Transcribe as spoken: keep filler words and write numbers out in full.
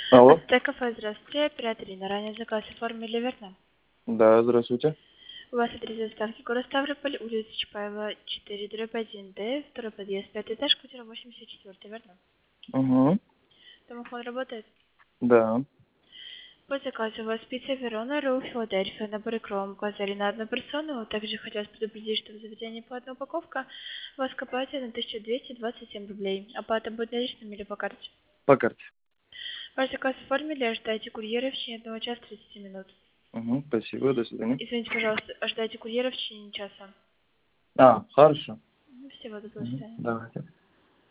Алло. Ацтекафе, здравствуйте. Оператор Ирина. Ранее заказ оформили, верно? Да, здравствуйте. У вас адрес доставки город Ставрополь, улица Чапаева, четыре, дробь один Д, второй подъезд, пятый этаж, квартира восемьдесят четыре, верно? Угу. Домофон работает? Да. По заказу у вас пицца Верона, ролл Филадельфия, наборы кром, указали на одну персону. Также хотелось предупредить, что в заведении по одной упаковка вас копаете на тысячу двести двадцать семь рублей. Оплата будет наличными или по карте? По карте. Ваш заказ оформили, ожидайте курьера в течение одного часа тридцати минут. Угу. Спасибо, до свидания. Извините, пожалуйста, ожидайте курьера в течение часа. А, хорошо. Всего доброго, до Угу. свидания. Давайте.